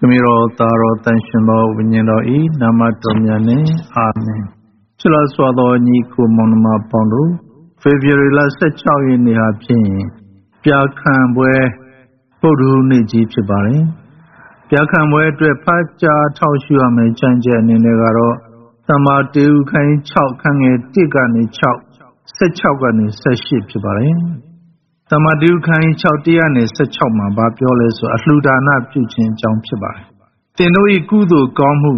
Kamiro Taro Tanshindo Vinyendo E Namatomyane Amen. Chila Swado Niku Monoma Pondo February la Sechawi Nihapi Piakambwe Podu Niji Chibari Piakambwe Pacha Taushuame Chanje Ninegaro Tamati Ukai Chau Kange Tigani Chau Sechawani Seship Chibari Tamadu Kai Chautiane Sechoma Babioles Asludana Puchin Jam Chibai. Tenoi Gudo Gamu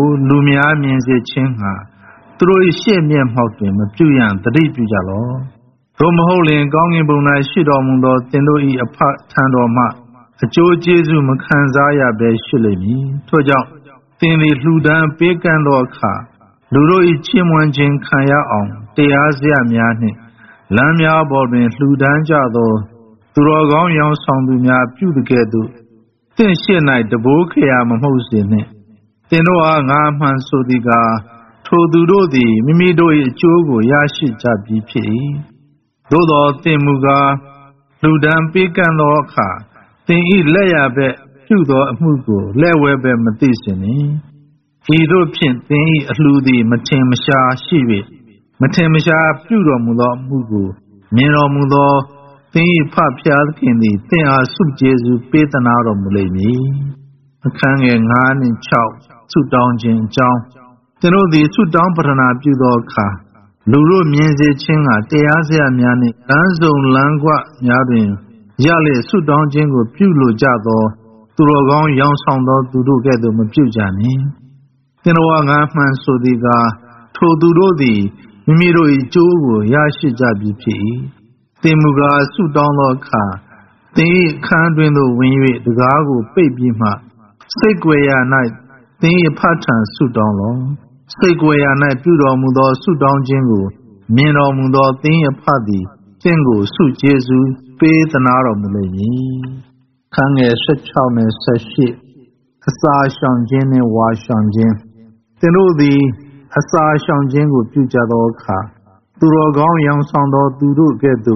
Lumia means a chinha. Through a shemian hopping, a Julian, the Ripujalo. Roma Holy and Gonging Buna Shidomundo, Tenoi a part Tandoma. A Joe Jesu Makanzaya Be Shilemi. Toja Tini Ludan Big and Oka. Luro Chimwanjin Kaya on. They Asia Miani. Lamia Bobbin, Ludanja, Turogong Young Songdunia, Pudigedu. Then she night the book Yam hosting it. Then Naman Sodiga, Todurodi, Mimido Jogo, Yashi Jabi, Dodo Temuga, Ludan Pikan Oka, then eat Leia Pudo Mugo, Lewebe Medicine. European, then eat Ludi, Matemasha, Shivi. Matemisha Puro Mudo Mugu, Miro Mudo, Think Papia Kindi, Think are Sub Jesu, Petanaro Muleni, a Kang and Han in Chow, Two Down Jin Chow. Then all the two down Patana Pudoka, Lulu Mienze Chinga, Teazia Miani, Danzo Langua Yadin, Yale, Sudan Jingo, Pulo Jado, Turogon, Young Soundo, Dudu Gedo Mapujani. Then one man Sodiga, Todurodi. Miro Jogo Yashi Jabi Temuga Sudanloka Te Kandwendo Winwe the Gago Baby Ma Segwaya Night Te Patan Sudanlo Segwaya Night Budo Mudo Sudan Jingo Mino Mudo Te Padi Jingo Su Jesu Be the Naro Mulay Kange Shachame Sashi Asa Shangjin and Washangjin Tenodi Asa Shangjingu Pujadoka, Turogong Young Sondo Duru Gedu,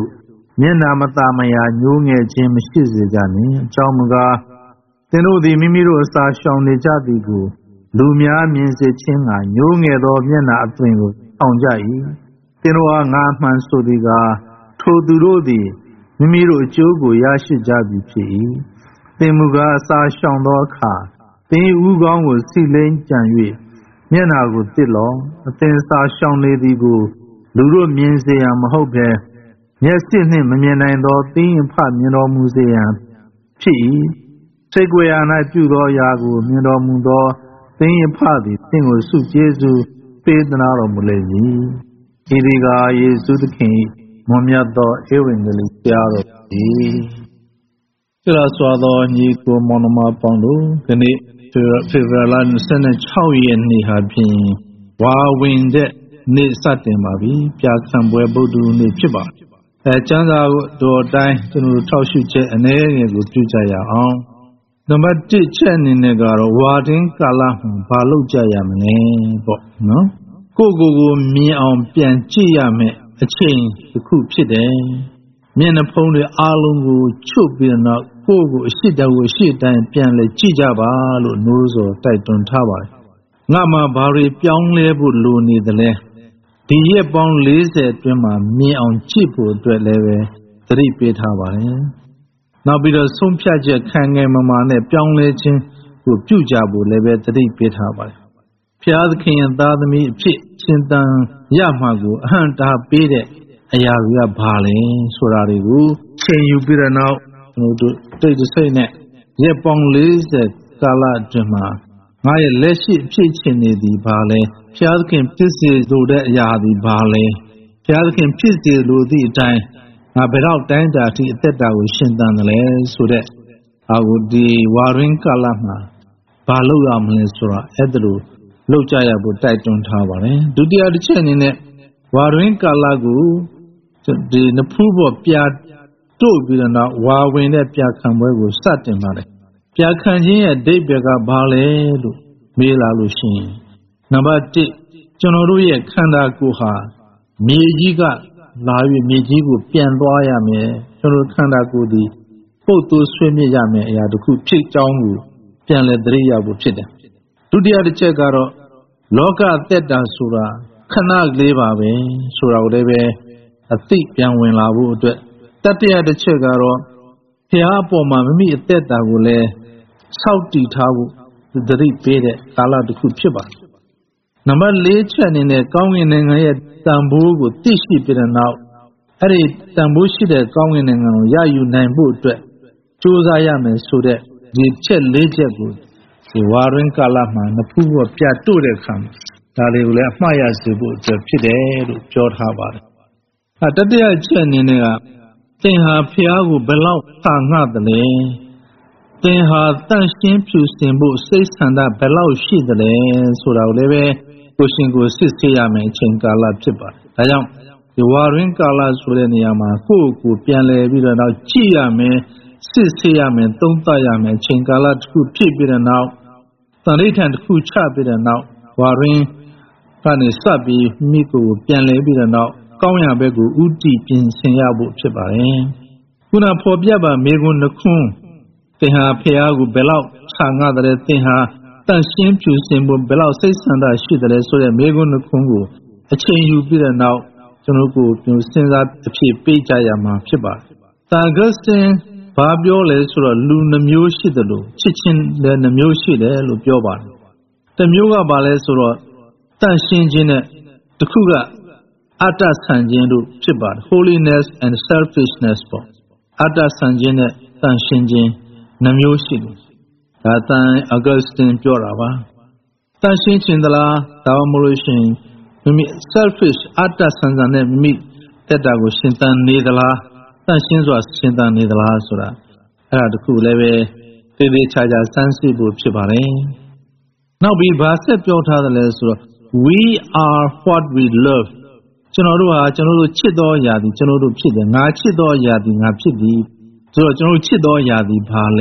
Yenamatama Nunga Jim Shizigani, Jomuga, Tenu the Mimiru Asa Shang Jadigu, Lumia means a chinga, Nunga do Yena Atringo, Tonjai, Tenua Naman Sodiga, Todurodi, Mimiru Jogu Yashi Jabi, Temuga Sa Shandoka, Ten Ugong will see Lane Janui. Menago Dilo, a Tensa Shang Lady Go, Lulu Museum Hope, yes, him, Menando, Thing Part Mino Museum, P. Seguiana Judo Yago, Mino Mundo, Thing Party, Thing was Su Jesu, Paid an hour of Mulezi, Iriga, Yesu the King, Momiado, Ewing the Liaro, Tilaswado, Nico Monoma Pondo, Gani. February Senate Chow Nihapi, Wawin de Ni Satimabi, Piakambwe Bodu Ni Chiba. A Changa do die to Taushu and a good Jaya on. The Mati Chen in Negaro, Wading Kala, Palo Jayamane, no? Go me on Pian Chiame, a chain, the coup pide. Men upon the Alungu, Chubina. Kogo Shida will shit and Pianle Chijaba, Nuzo, Titan Tower. Nama Bari Pyong Lebu Luni the Le. The year bound lazy Twima, me on Chipu, Dweleve, 3 feet Hawaii. Now be the Sum Piaja Kange Mamane, Pyong Lechin, who Pujabu Leve, 3 feet Hawaii. Piaz King and Dadami, Pit, Chintan, Yamagu, Hanta Pide, Ayaria Bali, Surarigu, Chain you better now. No, to say that, Yapong Liz that Kala Jama. I let it pitch in the Bale, Pialkin pieces do that Yadi Bale, Pialkin pieces do the time. I bet out time that I will send down the land so that I would be warring Kalama, Palu Amlesura, Edru, Lochaya would Titan Tower. Do the other chain in it, warring Kalagu, the Napuba Piat. Be not while when that Piakamwe was starting money. Piakanji a day bega bale, Mila Luchin. Number 2, Jonoruya Kanda Guha, Mijiga, Lavi Mijigu, Pian Loyame, Jono Kanda Gudi, Poto Swimi Yame, Yaduku, Chik Jongu, ပြန်လဲသတိရဖို့ဖြစ်တယ်ဒုတိယတစ်ချက်ကတော့လောကအသက်တာဆိုတာခဏကလေးပါပဲဆိုတာကိုလည်းပဲအသိပြန်ဝင်လာဖို့အတွက်တတိယတစ်ချက်ကတော့ဘုရားအပေါ်မှာမိမိအသက်တာကိုလည်းစောင့်တည်ထားဖို့သတိပေးတဲ့ကာလတစ်ခုဖြစ်ပါတယ်နံပါတ်၄ချက်အနေနဲ့ကောင်းကင်နိုင်ငံရဲ့တန်ဖိုးကိုသိရှိပြီးတဲ့နောက်အဲ့ဒီတန်ဖိုးရှိတဲ့ကောင်းကင်နိုင်ငံကိုရယူနိုင်ဖို့အတွက်ကြိုးစားရမယ်ဆိုတဲ့ဒီချက်၄ချက်ကိုဒီဝါရင်းကာလမှာနှစ်ဖူးကပြတ်တို့တဲ့အခါမှာဒါတွေကိုလည်းအမှားရစေဖို့အတွက်ဖြစ်တယ်လို့ပြောထားပါတယ်တတိယချက်အနေနဲ့ကသင်ဟာဖျားကိုဘယ်လောက်ခါငှတယ်လဲသင်ဟာတန့်ရှင်းဖြူစင်ဖို့စိတ်ဆန္ဒဘယ်လောက်ရှိတယ်လဲဆိုတာကိုလည်းပဲကိုရှင်ကိုစစ်ဆေးရမယ်အချိန်ကာလဖြစ်ပါတယ်ဒါကြောင့်ဒီဝါရင်းကာလဆိုတဲ့နေရာမှာကိုယ့်ကိုပြန်လဲပြီးတော့နောက်ကြည့်ရမယ်စစ်ဆေးရမယ်သုံးသပ်ရမယ်အချိန်ကာလတစ်ခုဖြစ်ပြီးတဲ့နောက်သံဋိဌာန်တစ်ခုချပြီးတဲ့နောက်ဝါရင်းကနေစပြီးမိကိုပြန်လဲပြီးတဲ့နောက်ကောင်းရာဘက်ကိုဥတီပြင်ဆင်ရဖို့ဖြစ်ပါတယ်ခုနဖော်ပြပါမေကွန်းနှခွန်းသင်ဟာဖျားကိုဘယ်လောက်ခြာငှတယ်သင်ဟာတန့်ရှင်းဖြူစင်ဖို့ဘယ်လောက်စိတ်ဆန္ဒရှိတယ်ဆိုတဲ့မေကွန်းနှခွန်းကိုအချိန်ယူပြီးတဲ့နောက်ကျွန်တော်ကိုစဉ်းစားအဖြစ်ပေးကြရမှာဖြစ်ပါတယ်တာဂတ်စတင်ဘာပြောလဲဆိုတော့လူနှမျိုးရှိတယ်လို့ချစ်ချင်းလည်းနှမျိုးရှိတယ်လို့ပြောပါတယ်တစ်မျိုးကဘာလဲဆိုတော့တန့်ရှင်းခြင်းနဲ့တစ်ခုကအတ္တဆန်ခြင်းတို့ဖြစ်ပါတယ် holiness and selfishness ပေါ့အတ္တဆန်ခြင်းနဲ့တန့်ရှင်းခြင်းနှမျိုးရှိတယ်ဒါတန်အဂတ်စတင်ပြောတာပါတန့်ရှင်းခြင်းသလားဒါမှမဟုတ်လို့ရှိရင်မိမိ selfish အတ္တဆန်နဲ့မိမိတက်တာကိုရှင်သန်နေသလားတန့်ရှင်းစွာရှင်သန်နေသလားဆိုတာအဲ့ဒါတခုလည်းပဲသေသေးချာချာစမ်းစစ်ဖို့ဖြစ်ပါတယ်နောက်ပြီးဘာဆက်ပြောထားတယ်လဲဆိုတော့ we are what we love ကျွန်တော်တို့ဟာကျွန်တော်တို့ချစ်သောအရာသည်ကျွန်တော်တို့ဖြစ်တယ်ငါချစ်သောအရာသည်ငါဖြစ်သည်ဆိုတော့ကျွန်တော်တို့ချစ်သောအရာသည်ဘာလဲ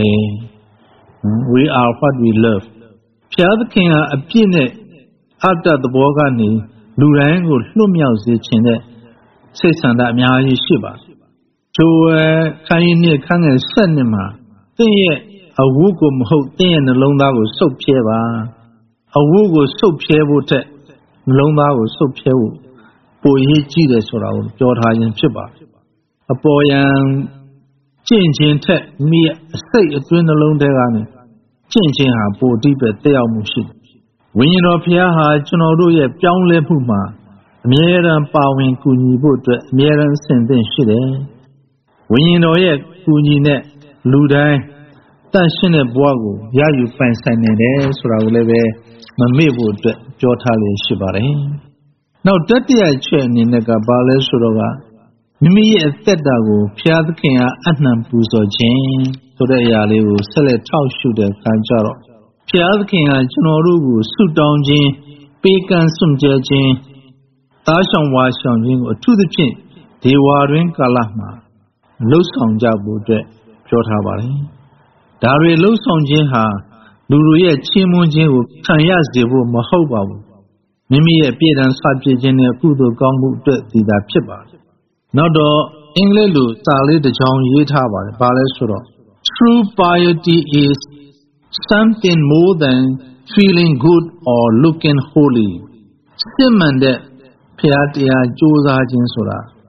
we are what we love ဘုရားသခင်ဟာအပြစ်နဲ့အတ္တသဘောကနေလူတိုင်းကိုလွတ်မြောက်စေခြင်းနဲ့စိတ်ဆန္ဒအများကြီးရှိပါတယ်ချိုးခိုင်းနှစ်ခန်းငယ်7နှစ်မှာသင်ရဲ့အဝတ်ကိုမဟုတ်သင်ရဲ့နှလုံးသားကိုစုပ်ဖြဲပါအဝတ်ကိုစုပ်ဖြဲဖို့ထက်နှလုံးသားကိုစုပ်ဖြဲဖို့ပိုရေးကြည့်တယ်ဆိုတာကိုပြောထားခြင်းဖြစ်ပါတယ်အပေါ်ယံကျင့်ခြင်းထက်မိအစိတ်အတွင်းနှလုံးထဲကနေကျင့်ခြင်းဟာပိုတိပဲတက်ရောက်မှုရှိတယ်ဝိညာဉ်တော်ဘုရားဟာကျွန်တော်တို့ရဲ့ပြောင်းလဲမှုမှာအမြဲတမ်းပါဝင်ကူညီဖို့အတွက်အမြဲတမ်းဆင်သင့်ရှိတယ်ဝိညာဉ်တော်ရဲ့ကူညီနဲ့လူတိုင်းတန့်ရှင်းတဲ့ဘဝကိုရယူပိုင်ဆိုင်နေတယ်ဆိုတာကိုလည်းပဲမမေ့ဖို့အတွက်ပြောထားလို့ရှိပါတယ်နောက်တတိယချက်အနေနဲ့ကဘာလဲဆိုတော့ကမိမိရဲ့အသက်တာကိုဘုရားသခင်ကအနှံပူဇော်ခြင်းဆိုတဲ့အရာလေးကိုဆက်လက်ထောက်ရှုတဲ့အခါကျတော့ဘုရားသခင်ကကျွန်တော်တို့ကိုဆုတောင်းခြင်းပေးကမ်းစွန့်ကြဲခြင်းသားဆောင်ဝါဆောင်ခြင်းကိုအထူးသဖြင့်ဒေဝတွင်ကာလမှာလှုပ်ဆောင်ကြဖို့အတွက်ပြောထားပါတယ်ဒါတွေလှုပ်ဆောင်ခြင်းဟာလူတို့ရဲ့ချီးမွမ်းခြင်းကိုခံရစေဖို့မဟုတ်ပါဘူးမိမိရဲ့ပြည်တံစာပြည့်ခြင်းနဲ့ကုသိုလ်ကောင်းမှုအတွက်ဒီသာဖြစ်ပါတယ်နောက်တော့အင်္ဂလိပ်လိုစာလေးတစ်ကြောင်းရေးထားပါတယ်ဘာလဲဆိုတော့ True piety is something more than feeling good or looking holy စစ်မှန်တဲ့ဘုရားတရားကြိုးစားခြင်းဆိုတာ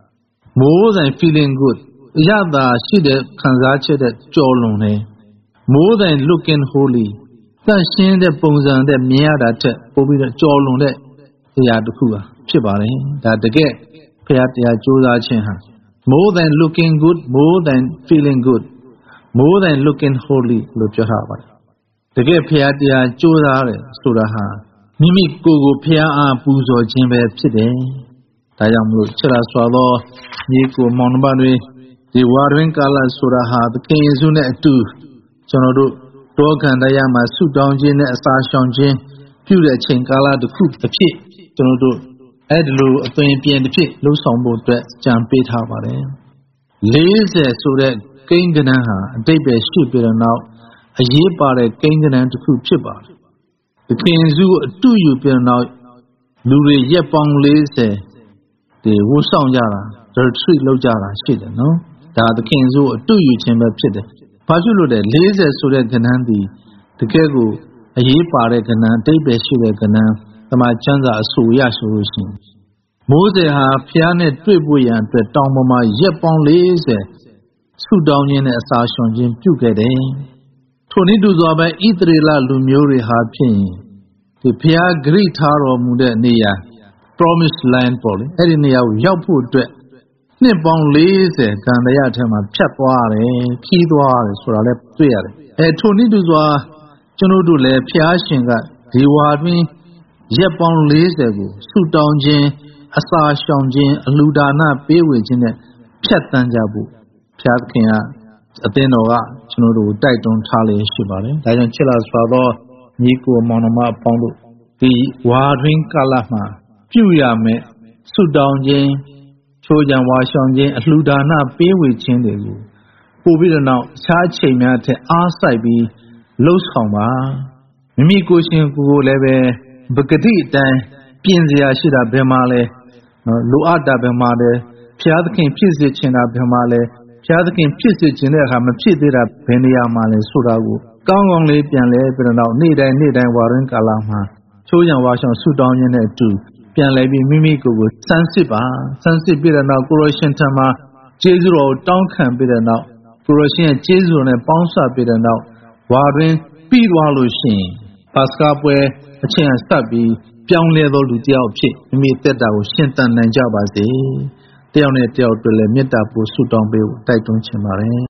more than feeling good အရသာရှိတဲ့ခံစားချက်တဲ့ကြော်လွန်တယ် more than looking holy သန့်ရှင်းတဲ့ပုံစံတဲ့မြင်ရတာထက်ပိုပြီးတော့ကြော်လွန်တဲ့အရာတစ်ခုဖြစ်ပါတယ်ဒါတကယ်ဘုရားတရားကြိုးစားခြင်းဟာ more than looking good more than feeling good more than looking holy လို့ပြောထားပါတယ်တကယ်ဘုရားတရားကြိုးစားတယ်ဆိုတာဟာမိမိကိုယ်ကိုဘုရားအားပူဇော်ခြင်းပဲဖြစ်တယ်ဒါကြောင့်မလို့ချစ်လာစွာသောညီကိုမောင်နှမတွေဒီဝါရင်းကာလဆိုတာဟာသခင်ယေရှုနဲ့အတူကျွန်တော်တို့တောခန္ဓာရမှာဆုတောင်းခြင်းနဲ့အစာရှောင်ခြင်းပြုတဲ့အချိန်ကာလတစ်ခုတစ်ဖြစ်ကျွန်တော်တို့အဲ့ဒီလိုအသွင်ပြင်တစ်ဖြစ်လှုပ်ဆောင်ဖို့အတွက်ကြံပေးထားပါတယ်40ဆိုတဲ့ကိန်းကဏ္ဍဟာအတိတ်ပဲရှိပြီးတော့နောက်အရေးပါတဲ့ကိန်းကဏ္ဍတစ်ခုဖြစ်ပါတယ်သခင်ယေရှုအတူယူပြီးတော့နောက်လူတွေရက်ပေါင်း40ဒီဝှဆောင်ကြတာ retreat လုပ်ကြတာရှိတယ်နော်ဒါသခင်ယေရှုအတူယူခြင်းပဲဖြစ်တယ်ဘာဖြစ်လို့လဲ40ဆိုတဲ့ကဏ္ဍဒီတကယ်ကိုအရေးပါတဲ့ကဏ္ဍအတိတ်ပဲရှိတဲ့ကဏ္ဍတမန်ကျမ်းစာအဆိုအရဆိုလို့ရှိရင်မိုးစေဟာဖျားနဲ့တွေ့ဖို့ရန်အတွက်တောင်ပေါ်မှာရက်ပေါင်း40ဆုတောင်းခြင်းနဲ့အစာရှောင်ခြင်းပြုခဲ့တယ်။ထိုနည်းတူစွာပဲဣသရေလလူမျိုးတွေဟာဖြင့်ဒီဖျားဂရိထားတော်မူတဲ့နေရာ Promised Land ပေါ့လေအဲ့ဒီနေရာကိုရောက်ဖို့အတွက်နှစ်ပေါင်း40ကံတရားထဲမှာဖြတ်သွားတယ်ခီးသွားတယ်ဆိုတာလည်းတွေ့ရတယ်ထိုနည်းတူစွာကျွန်တော်တို့လည်းဖျားရှင်ကဒီဝါတွင်ရက်ပေါင်း40ကိုဆုတောင်းခြင်းအစာရှောင်ခြင်းအလှူဒါနပေးဝေခြင်းနဲ့ဖြတ်တန်းကြဖို့ဖျားသခင်ကအသင်းတော်ကကျွန်တော်တို့တိုက်တွန်းထားလေရှိပါတယ်ဒါကြောင့်ချစ်လာစွာသောညီကိုမောင်နှမအပေါင်းတို့ဒီဝါတွင်ကာလမှာပြုရမယ်ဆုတောင်းခြင်းချိုးချံဝါရှောင်ခြင်းအလှူဒါနပေးဝေခြင်းတွေကိုပို့ပြီးတော့နောက်အခြားချိန်များထက်အားစိုက်ပြီးလှုပ်ဆောင်ပါမိမိကိုယ်ရှင်ကိုယ်လည်းပဲပဂတိအတိုင်းပြင်စရာရှိတာဘယ်မှာလဲလိုအပ်တာဘယ်မှာလဲဖျားသခင်ဖြစ်စေချင်တာဘယ်မှာလဲဖျားသခင်ဖြစ်စေချင်တဲ့အခါမဖြစ်သေးတာဘယ်နေရာမှာလဲဆိုတာကိုကောင်းကောင်းလေးပြန်လဲပြီးတော့နေ့တိုင်းဝါရင်းကာလမှာချိုးချံဝါရှောင်ဆုတောင်းခြင်းနဲ့အတူပြန်လဲပြီးမိမိကိုယ်ကိုစမ်းစစ်ပါစမ်းစစ်ပြီးတဲ့နောက်ကိုရရှင်ထံမှာကျေးဇူးတော်ကိုတောင်းခံပြီးတဲ့နောက်ကိုရရှင်ရဲ့ကျေးဇူးတော်နဲ့ပေါင်းစပ်ပြီးတဲ့နောက်ဝါတွင်ပြီးသွားလို့ရှိရင်ပါစကာပွဲအချိန်အဆက်ပြီးပြောင်းလဲသောလူတစ်ယောက်ဖြစ်မိမိတက်တာကိုရှင်သန်နိုင်ကြပါစေတယောက်နဲ့တယောက်တွေ့လဲမေတ္တာပို့ဆုတောင်းပေးဖို့တိုက်တွန်းချင်ပါတယ်